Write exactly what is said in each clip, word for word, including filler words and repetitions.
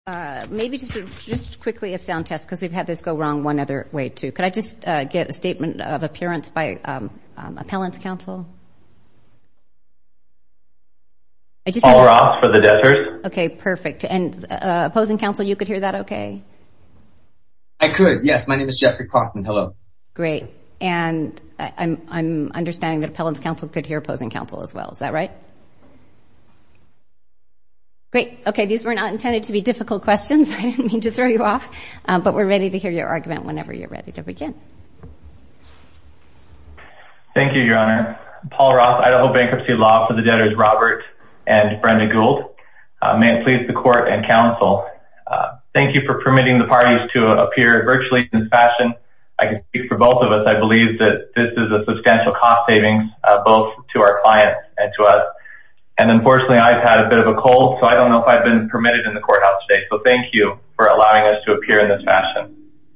Uh, maybe just just quickly a sound test, because we've had this go wrong one other way, too. Could I just uh, get a statement of appearance by um, um, appellant's counsel? I just Paul Ross for the debtors. Okay, perfect. And uh, opposing counsel, you could hear that okay? I could, yes. My name is Jeffrey Kaufman. Hello. Great. And I, I'm I'm understanding that appellant's counsel could hear opposing counsel as well. Is that right? Great. Okay, these were not intended to be difficult questions. I didn't mean to throw you off, um, but we're ready to hear your argument whenever you're ready to begin. Thank you, Your Honor. Paul Ross, Idaho Bankruptcy Law for the debtors Robert and Brenda Gould. Uh, may it please the court and counsel. Uh, thank you for permitting the parties to appear virtually in this fashion. I can speak for both of us. I believe that this is a substantial cost savings, uh, both to our clients and to us. And unfortunately, I've had a bit of a cold, so I don't know if I've been permitted in the courthouse today. So thank you for allowing us to appear in this fashion.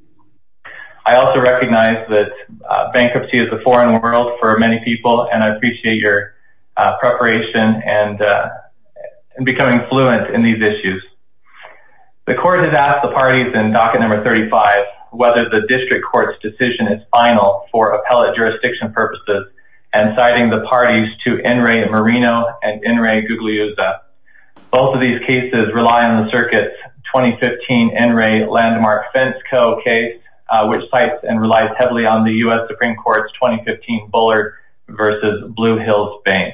I also recognize that uh, bankruptcy is a foreign world for many people, and I appreciate your uh, preparation and, uh, and becoming fluent in these issues. The court has asked the parties in docket number thirty-five whether the district court's decision is final for appellate jurisdiction purposes, and citing the parties to In re Marino and In re Gugliuzza. Both of these cases rely on the circuit's twenty fifteen In re Landmark Fence Co. case, uh, which cites and relies heavily on the U S Supreme Court's twenty fifteen Bullard versus Blue Hills Bank.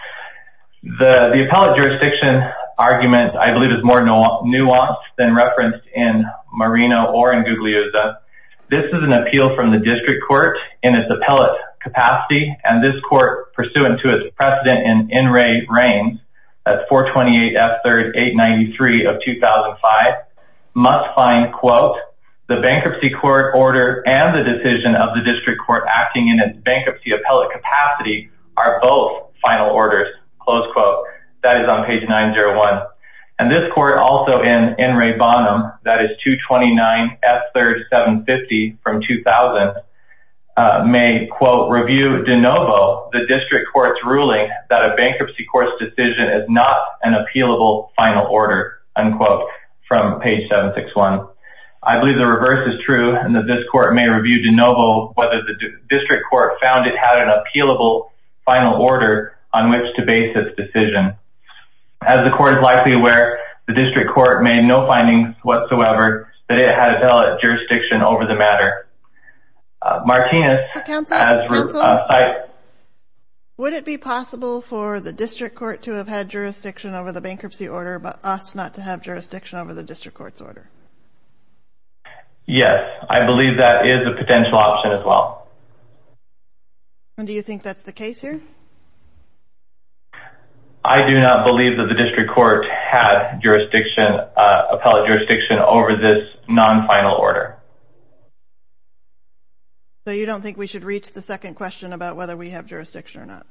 The, the appellate jurisdiction argument, I believe, is more nu- nuanced than referenced in Marino or in Gugliuzza. This is an appeal from the district court in its appellate capacity, and this court, pursuant to its precedent in In re Raines, that's four twenty-eight F third eight ninety-three of two thousand five, must find, quote, the bankruptcy court order and the decision of the district court acting in its bankruptcy appellate capacity are both final orders, close quote. That is on page nine oh one. And this court also in In re Bonham, that is two twenty-nine F third seven fifty from two thousand, Uh, may, quote, review de novo the district court's ruling that a bankruptcy court's decision is not an appealable final order, unquote, from page seven sixty-one. I believe the reverse is true, and that this court may review de novo whether the d- district court found it had an appealable final order on which to base its decision. As the court is likely aware, the district court made no findings whatsoever that it had appellate jurisdiction over the matter. Uh, Martinez, counsel, as counsel, uh, cite, would it be possible for the district court to have had jurisdiction over the bankruptcy order, but us not to have jurisdiction over the district court's order? Yes, I believe that is a potential option as well. And do you think that's the case here? I do not believe that the district court had jurisdiction, uh, appellate jurisdiction over this non-final order. So you don't think we should reach the second question about whether we have jurisdiction or not?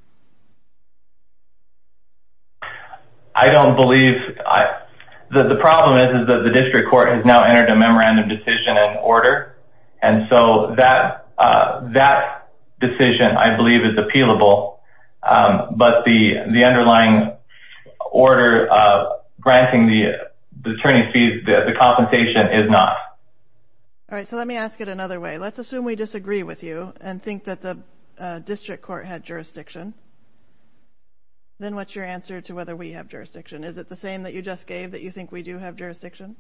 I don't believe, I, the, the problem is, is that the district court has now entered a memorandum decision and order. And so that, uh, that decision, I believe, is appealable. Um, but the, the underlying order, uh, granting the, the attorney's fees, the, the compensation is not. All right, so let me ask it another way. Let's assume we disagree with you and think that the uh, district court had jurisdiction. Then what's your answer to whether we have jurisdiction? Is it the same that you just gave, that you think we do have jurisdiction?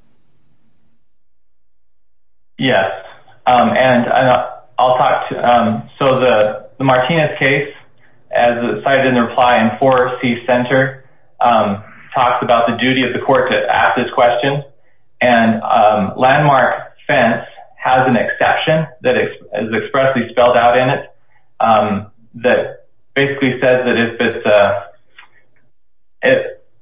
Yes. Um, and I'll talk to, um, so the, the Martinez case, as cited in the reply in four C Center, um, talks about the duty of the court to ask this question. And um, Landmark Fence has an exception that is expressly spelled out in it, um, that basically says that if it's a, if,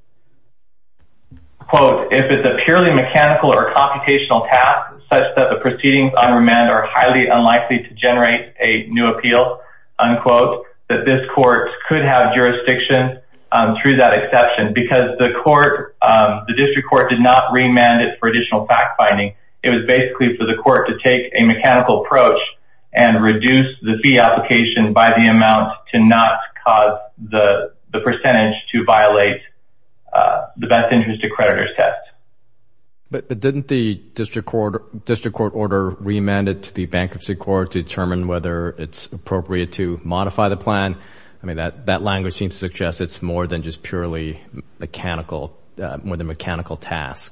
quote, if it's a purely mechanical or computational task such that the proceedings on remand are highly unlikely to generate a new appeal, unquote, that this court could have jurisdiction um, through that exception, because the court, um, the district court did not remand it for additional fact-finding. It was basically for the court to take a mechanical approach and reduce the fee application by the amount to not cause the the percentage to violate uh, the best interest of creditors test. But, but didn't the district court district court order remand it to the bankruptcy court to determine whether it's appropriate to modify the plan? I mean, that, that language seems to suggest it's more than just purely mechanical, uh, more than mechanical task.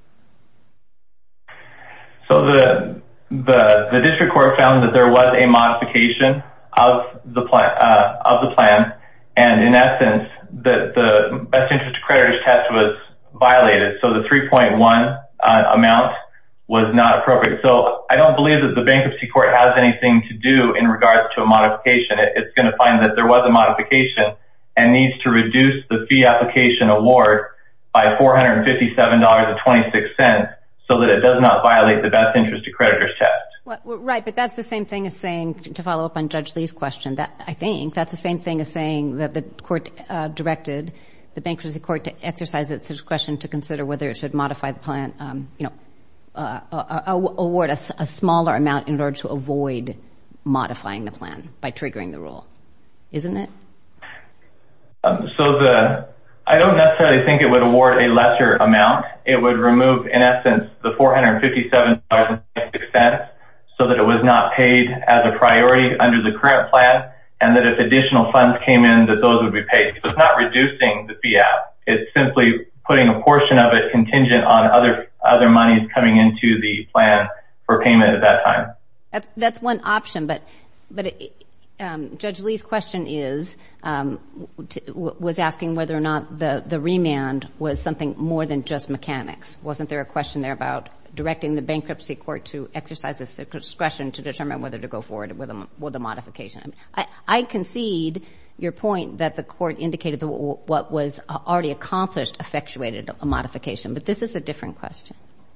So the the the district court found that there was a modification of the plan uh, of the plan, and in essence, that the best interest of creditors test was violated. So the three point one uh, amount was not appropriate. So I don't believe that the bankruptcy court has anything to do in regards to a modification. It, it's going to find that there was a modification and needs to reduce the fee application award by four hundred fifty-seven dollars and twenty-six cents so that it does not violate the best interest of creditors test. Well, right, but that's the same thing as saying, to follow up on Judge Lee's question, that I think that's the same thing as saying that the court uh, directed the bankruptcy court to exercise its discretion to consider whether it should modify the plan, um, you know, uh, uh, uh, award a, a smaller amount in order to avoid modifying the plan by triggering the rule, isn't it? Um, so the I don't necessarily think it would award a lesser amount. It would remove, in essence, the four hundred fifty-seven dollars and twenty-six cents so that it was not paid as a priority under the current plan, and that if additional funds came in, that those would be paid. So it's not reducing the fee app. It's simply putting a portion of it contingent on other other monies coming into the plan for payment at that time. That's, that's one option, but but it, um, Judge Lee's question is um, t- w- was asking whether or not the the remand was something more than just mechanics. Wasn't there a question there about directing the bankruptcy court to exercise its discretion to determine whether to go forward with a, with a modification? I, mean, I, I concede your point that the court indicated that what was already accomplished effectuated a modification, but this is a different question.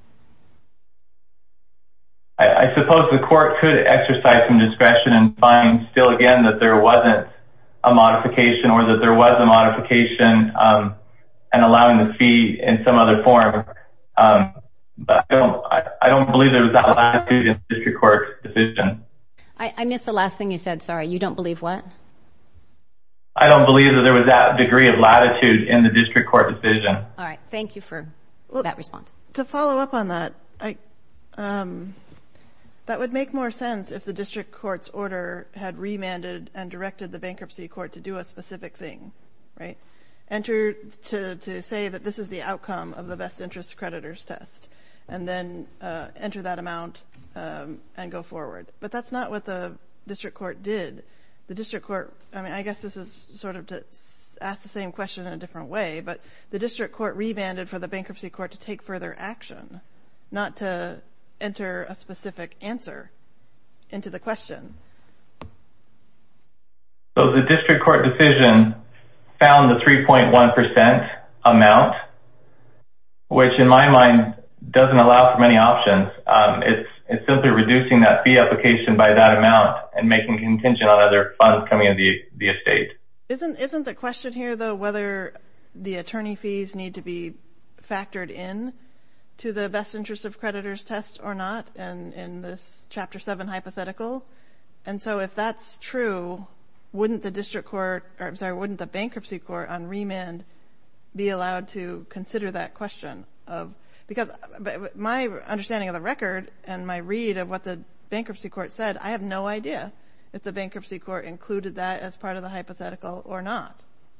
I, I suppose the court could exercise some discretion and find still again that there wasn't a modification or that there was a modification um, and allowing the fee in some other form. Um, But I don't, I, I don't believe there was that latitude in the district court decision. I, I missed the last thing you said. Sorry. You don't believe what? I don't believe that there was that degree of latitude in the district court decision. All right. Thank you for well, that response. To follow up on that, I, um, that would make more sense if the district court's order had remanded and directed the bankruptcy court to do a specific thing, right? Enter to, to say that this is the outcome of the best interest creditors test, and then uh, enter that amount um, and go forward. But that's not what the district court did. The district court, I mean, I guess this is sort of to ask the same question in a different way, but the district court remanded for the bankruptcy court to take further action, not to enter a specific answer into the question. So the district court decision found the three point one percent amount, which in my mind doesn't allow for many options. Um, it's it's simply reducing that fee application by that amount and making contingent on other funds coming into the, the estate. Isn't isn't the question here, though, whether the attorney fees need to be factored in to the best interest of creditors test or not in, in this Chapter seven hypothetical? And so if that's true, wouldn't the district court, or I'm sorry, wouldn't the bankruptcy court on remand be allowed to consider that question of, because my understanding of the record and my read of what the bankruptcy court said, I have no idea if the bankruptcy court included that as part of the hypothetical or not.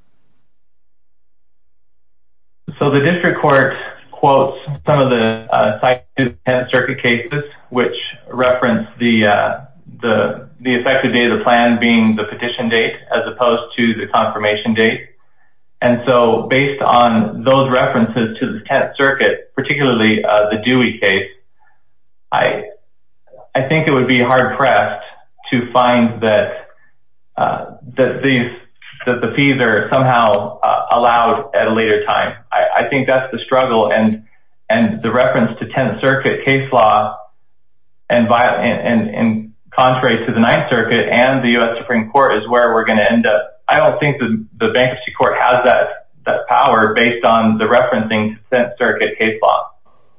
So the district court quotes some of the uh, cited Tenth Circuit cases, which reference the uh, the the effective date of the plan being the petition date as opposed to the confirmation date. And so based on those references to the Tenth Circuit, particularly uh, the Dewey case, I I think it would be hard pressed to find that uh, that these that the fees are somehow uh, allowed at a later time. I, I think that's the struggle, and and the reference to Tenth Circuit case law and and, and, and contrary to the Ninth Circuit and the U S Supreme Court is where we're going to end up. I don't think the, the bankruptcy court has that, that power based on the referencing to Tenth Circuit case law.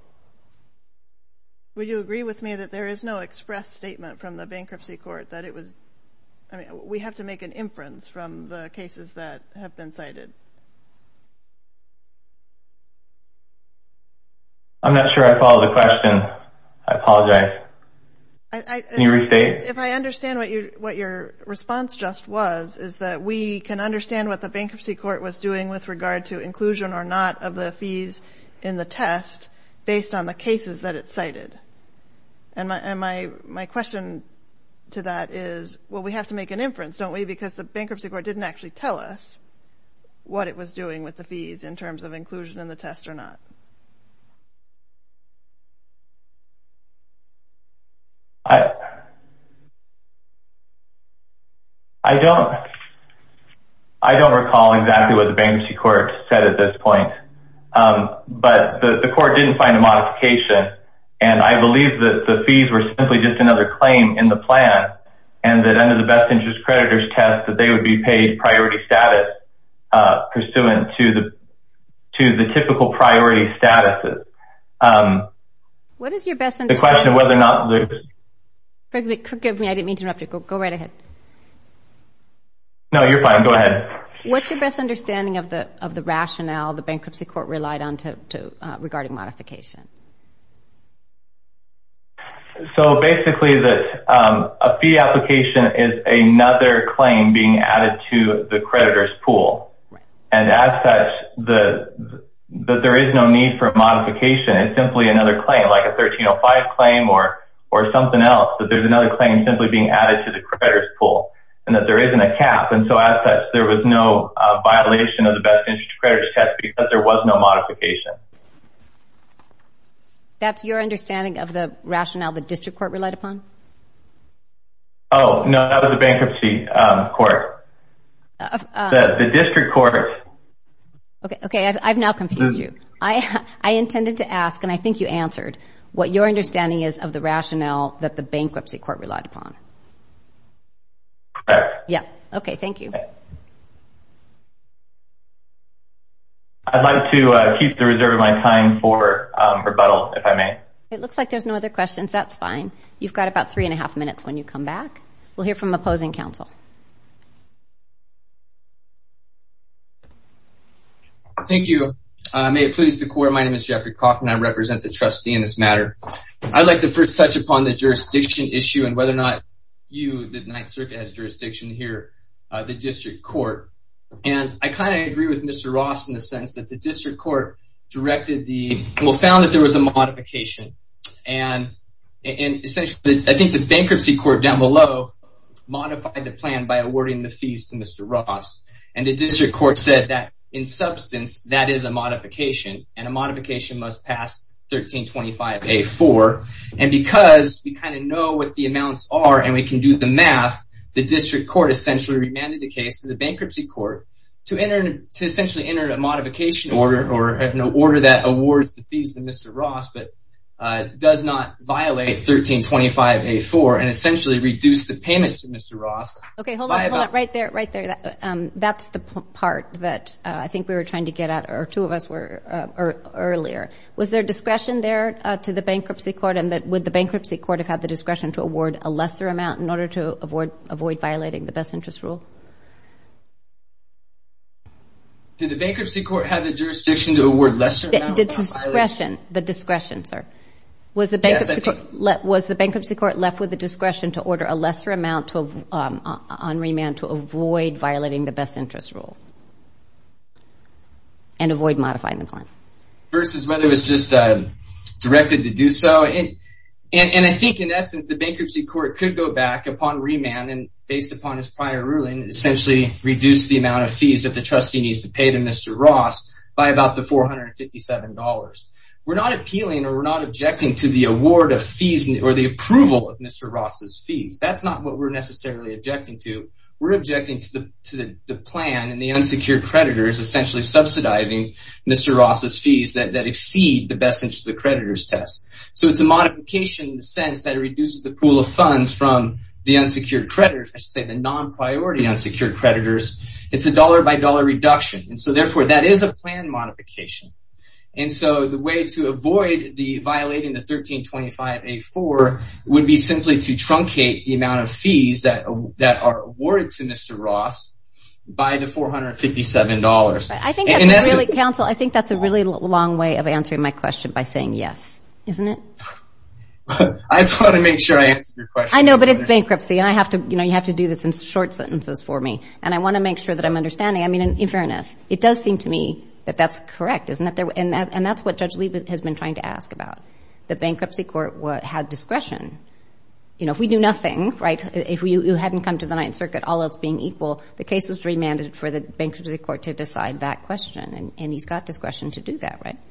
Would you agree with me that there is no express statement from the bankruptcy court that it was, I mean, we have to make an inference from the cases that have been cited? I'm not sure I follow the question. I apologize. I, I, can you restate? If I understand what you what your response just was, is that we can understand what the bankruptcy court was doing with regard to inclusion or not of the fees in the test based on the cases that it cited. And my and my my question to that is, well, we have to make an inference, don't we? Because the bankruptcy court didn't actually tell us what it was doing with the fees in terms of inclusion in the test or not. I I don't I don't recall exactly what the bankruptcy court said at this point, um, but the, the court didn't find a modification, and I believe that the fees were simply just another claim in the plan, and that under the best interest creditors test that they would be paid priority status uh, pursuant to the to the typical priority statuses. Um, what is your best the understanding? question of whether or not there's Forgive me, I didn't mean to interrupt you. Go, go right ahead. No, you're fine. Go ahead. What's your best understanding of the of the rationale the bankruptcy court relied on to, to uh, regarding modification? So basically, that um, a fee application is another claim being added to the creditor's pool, right. And as such, the that there is no need for modification. It's simply another claim, like a thirteen oh five claim or or something else, that there's another claim simply being added to the creditor's pool, and that there isn't a cap. And so as such, there was no uh, violation of the best interest creditors test because there was no modification. That's your understanding of the rationale the district court relied upon? Oh, no, that was the bankruptcy um, court. Uh, uh, the, the district court... Okay, okay, I've, I've now confused you. I, I intended to ask, and I think you answered, what your understanding is of the rationale that the bankruptcy court relied upon. Correct. Yeah. Okay, thank you. I'd like to uh, keep the reserve of my time for um, rebuttal, if I may. It looks like there's no other questions. That's fine. You've got about three and a half minutes when you come back. We'll hear from opposing counsel. Thank you. Uh, may it please the court, my name is Jeffrey Kaufman. I represent the trustee in this matter. I'd like to first touch upon the jurisdiction issue and whether or not you, the Ninth Circuit, has jurisdiction here, uh, the district court. And I kind of agree with Mister Ross in the sense that the district court directed the, well, found that there was a modification. And, and essentially, I think the bankruptcy court down below modified the plan by awarding the fees to Mister Ross. And the district court said that in substance, that is a modification, and a modification must pass thirteen twenty-five A four. And because we kind of know what the amounts are and we can do the math, the district court essentially remanded the case to the bankruptcy court to enter, to essentially enter a modification order or an order that awards the fees to Mister Ross, but uh, does not violate thirteen twenty-five A four and essentially reduce the payment to Mister Ross. Okay, hold on, hold on, right there, right there. That, um, that's the p- part that uh, I think we were trying to get at, or two of us were uh, er, earlier. Was there discretion there uh, to the bankruptcy court, and that would the bankruptcy court have had the discretion to award a lesser amount in order to avoid avoid violating the best interest rule? Did the bankruptcy court have the jurisdiction to award lesser the, amount? The discretion, the discretion, sir. Was the bankruptcy yes, court le- was the bankruptcy court left with the discretion to order a lesser amount to um, on remand to avoid violating the best interest rule and avoid modifying the plan? Versus whether it was just uh, directed to do so. And, and, and I think in essence the bankruptcy court could go back upon remand and based upon his prior ruling essentially reduce the amount of fees that the trustee needs to pay to Mister Ross by about the four hundred fifty-seven dollars. We're not appealing or we're not objecting to the award of fees or the approval of Mister Ross's fees. That's not what we're necessarily objecting to. We're objecting to the to the, the plan and the unsecured creditors essentially subsidizing Mister Ross's fees that, that exceed the best interest of the creditors test. So it's a modification in the sense that it reduces the pool of funds from the unsecured creditors, I should say the non-priority unsecured creditors. It's a dollar by dollar reduction. And so therefore that is a plan modification. And so the way to avoid the violating the thirteen twenty-five A four would be simply to truncate the amount of fees that that are awarded to Mister Ross by the four hundred fifty-seven dollars. I think that's in a essence, really, counsel, I think that's a really long way of answering my question by saying yes, isn't it? I just want to make sure I answered your question. I know, but it's bankruptcy, and I have to, you know, you have to do this in short sentences for me, and I want to make sure that I'm understanding. I mean, in, in fairness, it does seem to me that that's correct, isn't it? There, and, that, and that's what Judge Lee has been trying to ask about. The bankruptcy court wa- had discretion. You know, if we do nothing, right, if we, you hadn't come to the Ninth Circuit, all else being equal, the case was remanded for the bankruptcy court to decide that question, and, and he's got discretion to do that, right?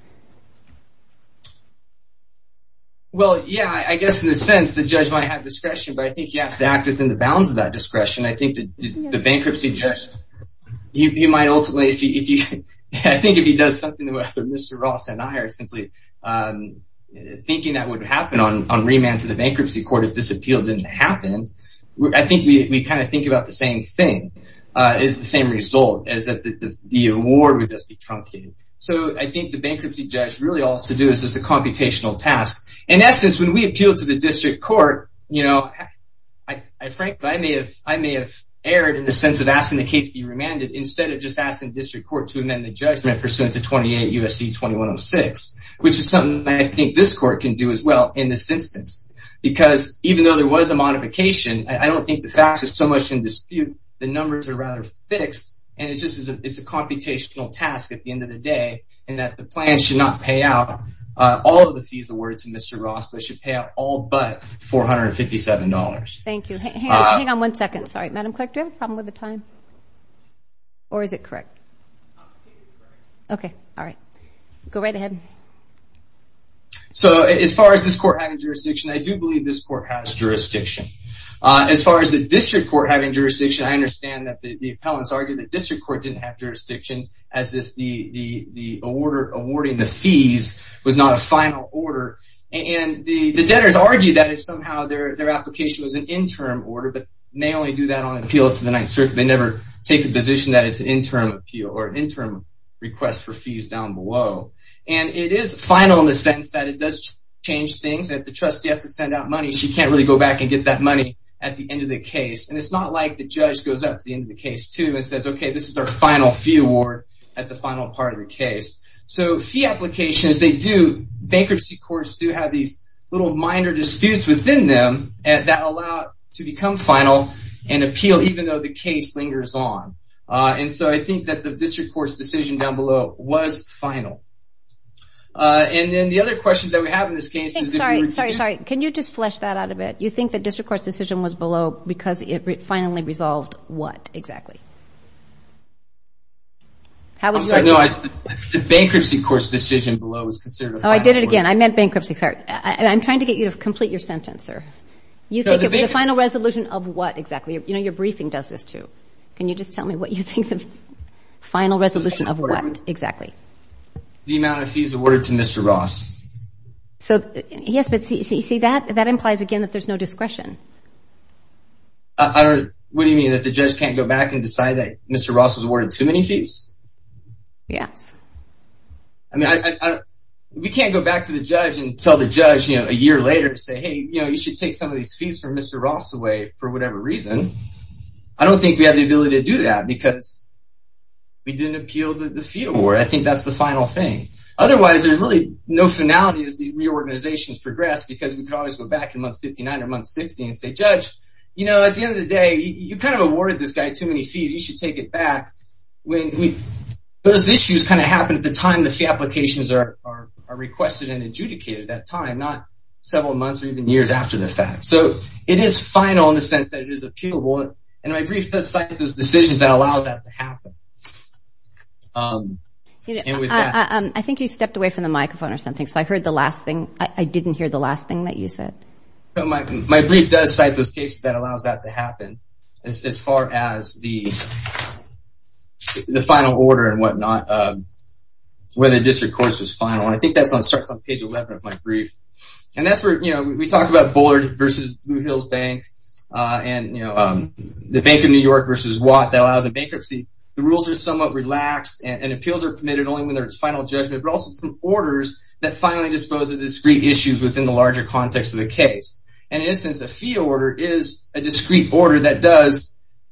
Well, yeah, I guess in a sense the judge might have discretion, but I think he has to act within the bounds of that discretion. I think that yes. the bankruptcy judge, he, he might ultimately, if he, if he, I think if he does something to whether Mister Ross and I are simply um, thinking that would happen on, on remand to the bankruptcy court if this appeal didn't happen, I think we, we kind of think about the same thing, uh, is the same result, as that the, the, the award would just be truncated. So I think the bankruptcy judge really all has to do is just a computational task. In essence, when we appeal to the district court, you know, I, I frankly, I may have, I may have erred in the sense of asking the case be remanded instead of just asking the district court to amend the judgment pursuant to twenty-eight U S C twenty-one oh six, which is something I think this court can do as well in this instance. Because even though there was a modification, I, I don't think the facts are so much in dispute. The numbers are rather fixed. And it's just a, it's a computational task at the end of the day, and that the plan should not pay out uh, all of the fees awarded to Mister Ross, but should pay out all but four hundred fifty-seven dollars. Thank you. Hang, hang, on, uh, hang on one second. Sorry, Madam Clerk, do you have a problem with the time? Or is it correct? Okay, all right. Go right ahead. So as far as this court having jurisdiction, I do believe this court has jurisdiction. Uh, as far as the district court having jurisdiction, I understand that the, the appellants argue that district court didn't have jurisdiction, as this the the the order awarding the fees was not a final order, and the the debtors argue that if somehow their their application was an interim order, but they only do that on appeal up to the Ninth Circuit. They never take the position that it's an interim appeal or an interim request for fees down below. And it is final in the sense that it does change things. That the trustee has to send out money, she can't really go back and get that money at the end of the case. And it's not like the judge goes up to the end of the case too and says, okay, this is our final fee award at the final part of the case. So fee applications, they do, bankruptcy courts do have these little minor disputes within them that allow to become final and appeal even though the case lingers on. Uh, and so I think that the district court's decision down below was final. Uh, and then the other questions that we have in this case is sorry, if we were sorry, to sorry. Can you just flesh that out a bit? You think the district court's decision was below because it re- finally resolved what exactly? How would I'm you sorry, like no, to- I, the, the bankruptcy court's decision below was considered a Oh, final I did it order. again. I meant bankruptcy. Sorry. I, I'm trying to get you to complete your sentence, sir. You No, think the it was the bankruptcy- final resolution of what exactly? You know, your briefing does this too. Can you just tell me what you think the final resolution of what exactly? The amount of fees awarded to Mister Ross. So, yes, but see, see, see that, that implies again that there's no discretion. Uh, I don't, what do you mean, that the judge can't go back and decide that Mister Ross was awarded too many fees? Yes. I mean, I, I, I, we can't go back to the judge and tell the judge, you know, a year later to say, hey, you know, you should take some of these fees from Mister Ross away for whatever reason. I don't think we have the ability to do that because we didn't appeal the, the fee award. I think that's the final thing. Otherwise, there's really no finality as these reorganizations progress because we could always go back in month fifty-nine or month sixty and say, Judge, you know, at the end of the day, you, you kind of awarded this guy too many fees. You should take it back. When we, those issues kind of happen at the time the fee applications are, are, are requested and adjudicated at that time, not several months or even years after the fact. So it is final in the sense that it is appealable. And my brief does cite those decisions that allow that to happen. Um, You know, and with I, that, I, um, I think you stepped away from the microphone or something, so I heard the last thing. I, I didn't hear the last thing that you said. my, my brief does cite those cases that allows that to happen as, as far as the the final order and whatnot, um, where the district courts was final. And I think that's on starts on page eleven of my brief. And that's where, you know, we, we talk about Bullard versus Blue Hills Bank, uh, and, you know, um, the Bank of New York versus Watt that allows a bankruptcy. The rules are somewhat relaxed, and, and appeals are permitted only when there's final judgment, but also from orders that finally dispose of discrete issues within the larger context of the case. And in instance, a fee order is a discrete order that does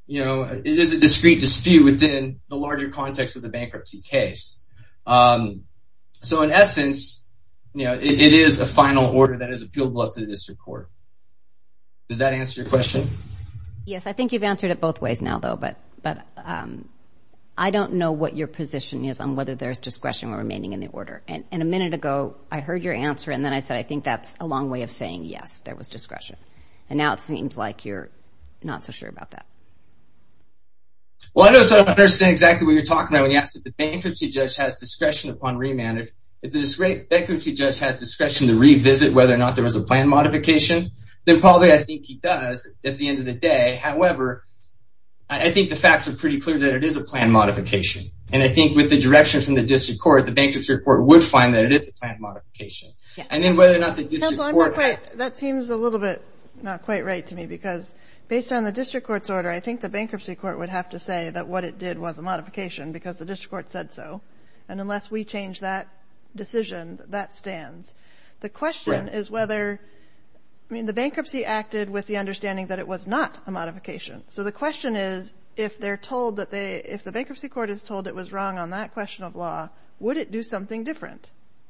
you know, it is a discrete dispute within the larger context of the bankruptcy case. Um, so in essence, you know, it, it is a final order that is appealable up to the district court. Does that answer your question? Yes, I think you've answered it both ways now, though, but but um, I don't know what your position is on whether there's discretion remaining in the order. And, and a minute ago, I heard your answer, and then I said I think that's a long way of saying yes, there was discretion. And now it seems like you're not so sure about that. Well, I don't understand exactly what you're talking about when you ask if the bankruptcy judge has discretion upon remand. If, if the bankruptcy judge has discretion to revisit whether or not there was a plan modification, then probably I think he does at the end of the day. However, I think the facts are pretty clear that it is a plan modification. And I think with the direction from the district court, the bankruptcy court would find that it is a plan modification. Yeah. And then whether or not the district Counsel, court... I'm not quite, that seems a little bit not quite right to me, because based on the district court's order, I think the bankruptcy court would have to say that what it did was a modification because the district court said so. And unless we change that decision, that stands. The question right. is whether... I mean, the bankruptcy acted with the understanding that it was not a modification. So the question is, if they're told that they, if the bankruptcy court is told it was wrong on that question of law, would it do something different?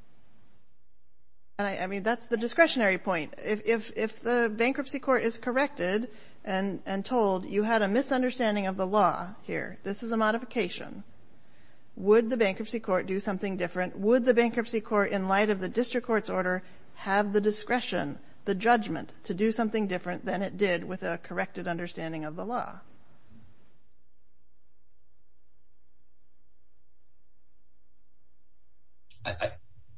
And I, I mean, that's the discretionary point. If, if, if the bankruptcy court is corrected and, and told you had a misunderstanding of the law here, this is a modification, would the bankruptcy court do something different? Would the bankruptcy court, in light of the district court's order, have the discretion, the judgment to do something different than it did with a corrected understanding of the law? I, I,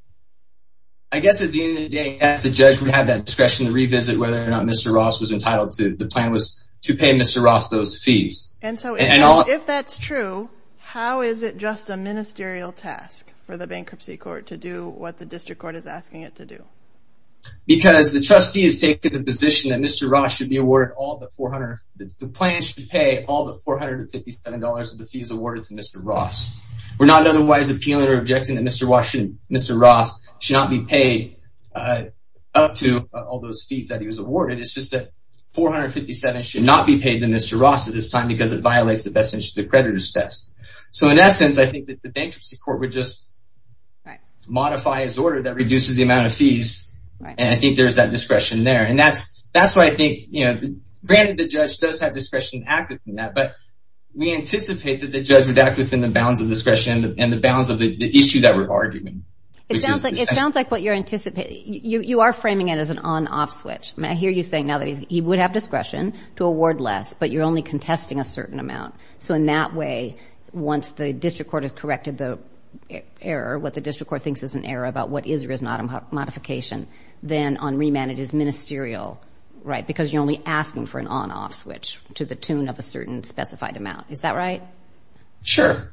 I guess at the end of the day, yes, the judge would have that discretion to revisit whether or not Mister Ross was entitled to, the plan was to pay Mister Ross those fees. And so if, and, and all, if that's true, how is it just a ministerial task for the bankruptcy court to do what the district court is asking it to do? Because the trustee has taken the position that Mister Ross should be awarded all but four hundred, the, the plan should pay all but four hundred fifty-seven dollars of the fees awarded to Mister Ross. We're not otherwise appealing or objecting that Mister Ross should, Mister Ross should not be paid uh, up to uh, all those fees that he was awarded. It's just that four hundred fifty-seven dollars should not be paid to Mister Ross at this time because it violates the best interest of the creditor's test. So in essence, I think that the bankruptcy court would just right. modify his order that reduces the amount of fees. Right. And I think there's that discretion there. And that's, that's why I think, you know, granted the judge does have discretion to act within that, but we anticipate that the judge would act within the bounds of discretion and the, and the bounds of the, the issue that we're arguing. It sounds like, it sounds like what you're anticipating, you, you are framing it as an on-off switch. I mean, I hear you saying now that he's, he would have discretion to award less, but you're only contesting a certain amount. So in that way, once the district court has corrected the error, what the district court thinks is an error about what is or is not a modification, then on remand it is ministerial, right? Because you're only asking for an on-off switch to the tune of a certain specified amount. Is that right? Sure.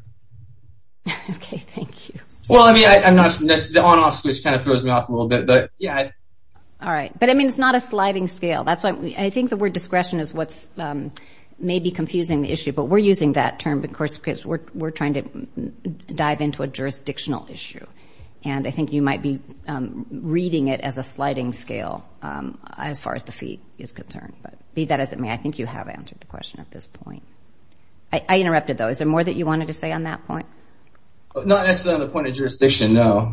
Okay, thank you. Well, I mean, I, I'm not, the on-off switch kind of throws me off a little bit, but yeah. I, All right. But I mean, it's not a sliding scale. That's why we, I think the word discretion is what's, um, maybe confusing the issue, but we're using that term, of course, because we're, we're trying to dive into a jurisdictional issue. And I think you might be um, reading it as a sliding scale um, as far as the fee is concerned. But be that as it may, I think you have answered the question at this point. I, I interrupted, though. Is there more that you wanted to say on that point? Not necessarily on the point of jurisdiction, no.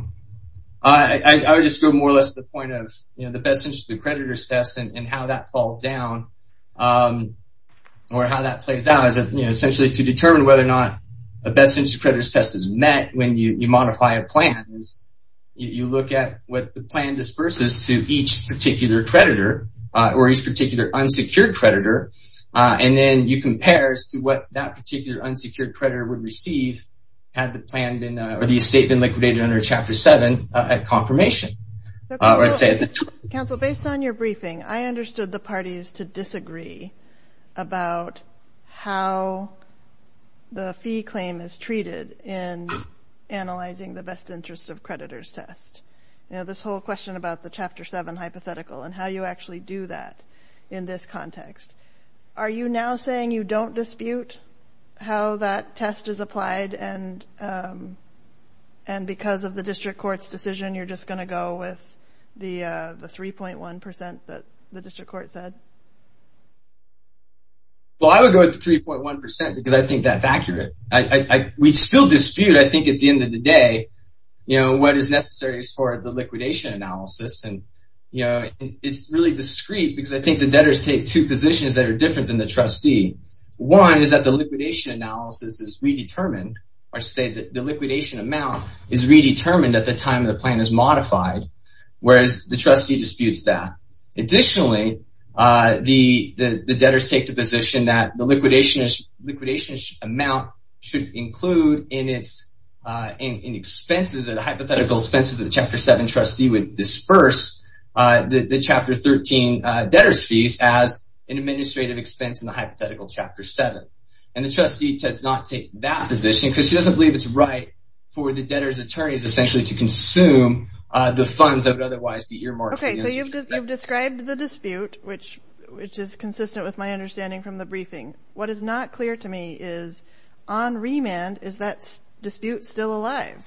I, I, I would just go more or less to the point of, you know, the best interest of the creditor's test and, and how that falls down. Um, or how that plays out is, you know, essentially to determine whether or not a best interest creditor's test is met when you, you modify a plan. Is you, you look at what the plan disperses to each particular creditor uh, or each particular unsecured creditor, uh, and then you compare as to what that particular unsecured creditor would receive had the plan been uh, or the estate been liquidated under Chapter seven uh, at confirmation. So, uh, or say at the t- Counsel, based on your briefing, I understood the parties to disagree about how the fee claim is treated in analyzing the best interest of creditors test. You know, this whole question about the Chapter seven hypothetical and how you actually do that in this context. Are you now saying you don't dispute how that test is applied and um, and because of the district court's decision, you're just going to go with the uh, the three point one percent that the district court said? Well, I would go with the three point one percent because I think that's accurate. I, I, I, we still dispute, I think, at the end of the day, you know, what is necessary as far as the liquidation analysis. And, you know, it's really discrete because I think the debtors take two positions that are different than the trustee. One is that the liquidation analysis is redetermined, or say that the liquidation amount is redetermined at the time the plan is modified, whereas the trustee disputes that. Additionally, uh, the, the, the debtors take the position that the liquidation is, liquidation amount should include in its, uh, in, in expenses or the hypothetical expenses that the Chapter seven trustee would disperse, uh, the, the Chapter thirteen, uh, debtors fees as an administrative expense in the hypothetical Chapter seven. And the trustee does not take that position because she doesn't believe it's right for the debtor's attorneys essentially to consume uh, the funds that would otherwise be earmarked. Okay, so you've des- you've described the dispute, which which is consistent with my understanding from the briefing. What is not clear to me is, on remand, is that s- dispute still alive?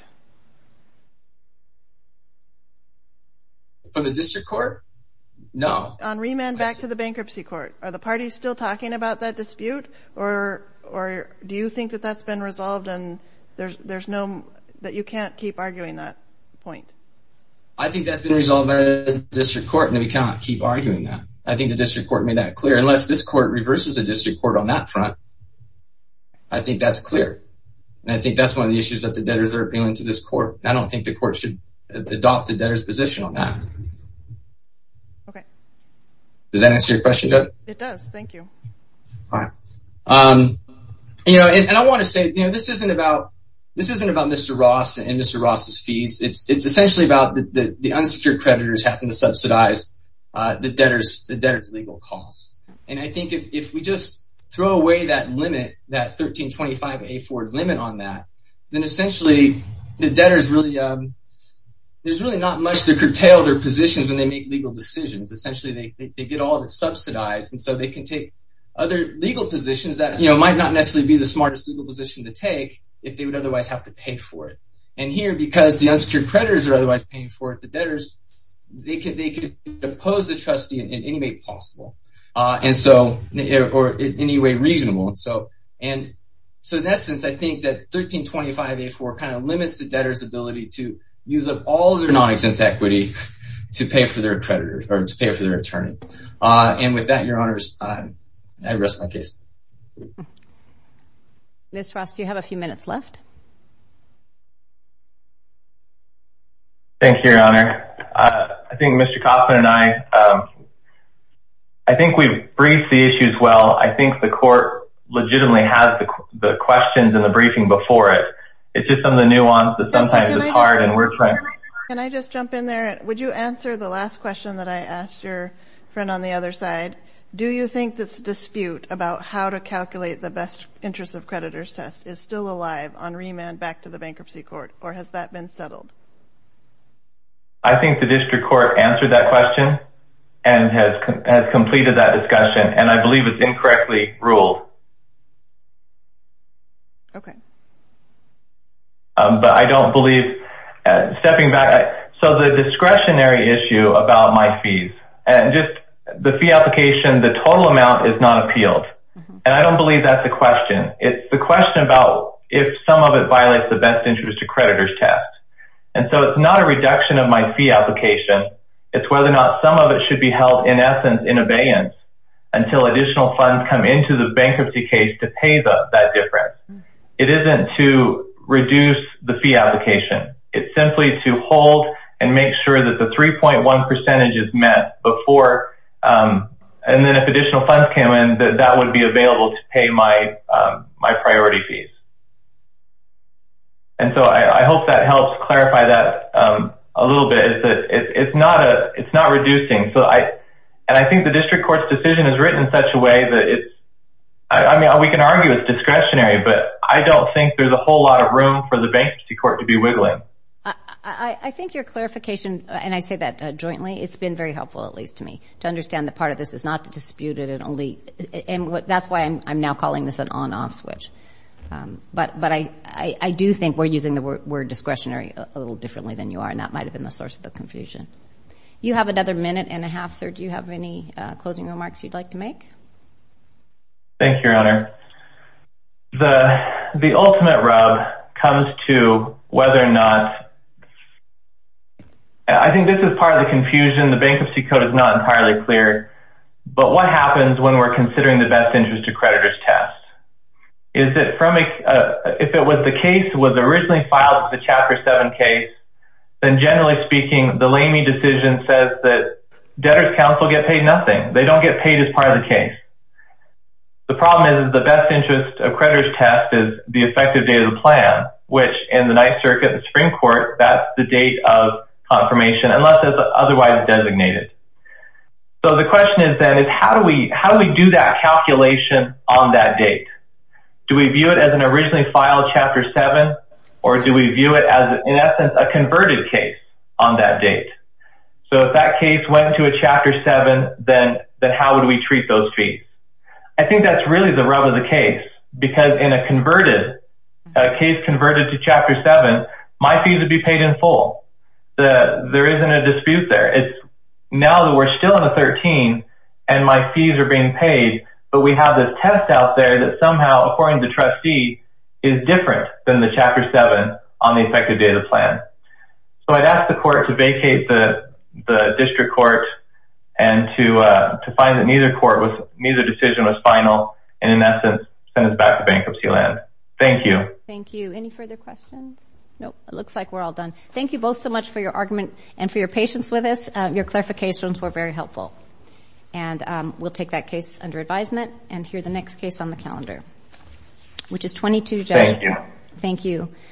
From the district court? No. On remand back to the bankruptcy court, are the parties still talking about that dispute, or or do you think that that's been resolved and there's there's no that you can't keep arguing that point? I think that's been resolved by the district court, and we cannot keep arguing that. I think the district court made that clear. Unless this court reverses the district court on that front, I think that's clear. And I think that's one of the issues that the debtors are appealing to this court. I don't think the court should adopt the debtor's position on that. Okay. Does that answer your question, Judge? It does. Thank you. All right. Um, you know, and, and I want to say, you know, this isn't about This isn't about Mister Ross and Mister Ross's fees. It's it's essentially about the, the, the unsecured creditors having to subsidize uh, the debtors the debtors' legal costs. And I think if, if we just throw away that limit, that thirteen twenty-five A four limit on that, then essentially the debtors really um, there's really not much to curtail their positions when they make legal decisions. Essentially, they, they they get all of it subsidized, and so they can take other legal positions that, you know, might not necessarily be the smartest legal position to take if they would otherwise have to pay for it. And here, because the unsecured creditors are otherwise paying for it, the debtors, they could, they could oppose the trustee in, in any way possible. Uh, and so, or in any way reasonable. And so, and so in essence, I think that thirteen twenty-five A four kind of limits the debtor's ability to use up all of their non-exempt equity to pay for their creditors or to pay for their attorney. Uh, and with that, Your Honors, uh, I rest my case. Miz Ross, do you have a few minutes left? Thank you, Your Honor. Uh, I think Mister Kaufman and I, um, I think we've briefed the issues well. I think the court legitimately has the, the questions in the briefing before it. It's just some of the nuance that sometimes is hard, and we're trying. Can I just jump in there? Would you answer the last question that I asked your friend on the other side? Do you think this dispute about how to calculate the best interest of creditors test is still alive on remand back to the bankruptcy court, or has that been settled? I think the district court answered that question and has has completed that discussion, and I believe it's incorrectly ruled. Okay. Um, but I don't believe, uh, stepping back, I, so the discretionary issue about my fees, and just the fee application, the total amount is not appealed. Mm-hmm. And I don't believe that's the question. It's the question about if some of it violates the best interest of creditors test. And so it's not a reduction of my fee application. It's whether or not some of it should be held, in essence, in abeyance until additional funds come into the bankruptcy case to pay the, that difference. Mm-hmm. It isn't to reduce the fee application. It's simply to hold and make sure that the three point one percentage is met before, um, and then if additional funds came in, that that would be available to pay my um, my priority fees. And so I, I hope that helps clarify that um, a little bit. Is that it, it's not a it's not reducing. So I and I think the district court's decision is written in such a way that it's. I, I mean, we can argue it's discretionary, but I don't think there's a whole lot of room for the bankruptcy court to be wiggling. I, I, I think your clarification, and I say that uh, jointly, it's been very helpful, at least to me, to understand that part of this is not to dispute it and only, and what, that's why I'm, I'm now calling this an on-off switch. Um, but but I, I, I do think we're using the word, word discretionary a, a little differently than you are, and that might have been the source of the confusion. You have another minute and a half, sir. Do you have any uh, closing remarks you'd like to make? Thank you, Your Honor. The, the ultimate rub comes to whether or not, I think this is part of the confusion. The bankruptcy code is not entirely clear, but what happens when we're considering the best interest of creditors test? Is it from a, uh, if it was the case was originally filed as a Chapter seven case, then generally speaking, the Lamy decision says that debtors' counsel get paid nothing. They don't get paid as part of the case. The problem is, is the best interest of creditors test is the effective date of the plan, which in the Ninth Circuit, the Supreme Court, that's the date of confirmation, unless it's otherwise designated. So the question is then, is how do we, how do we do that calculation on that date? Do we view it as an originally filed Chapter seven, or do we view it as, in essence, a converted case on that date? So if that case went to a Chapter seven, then, then how would we treat those fees? I think that's really the rub of the case, because in a converted, a case converted to Chapter seven, my fees would be paid in full. The, there isn't a dispute there. It's now that we're still in a thirteen and my fees are being paid, but we have this test out there that somehow, according to the trustee, is different than the Chapter seven on the effective date of the plan. So I'd ask the court to vacate the, the district court and to uh, to find that neither court was, neither decision was final, and in essence, send us back to bankruptcy land. Thank you. Thank you. Any further questions? Nope. It looks like we're all done. Thank you both so much for your argument and for your patience with us. Uh, your clarifications were very helpful. And um, we'll take that case under advisement and hear the next case on the calendar, which is twenty-two. Thank you. Thank you.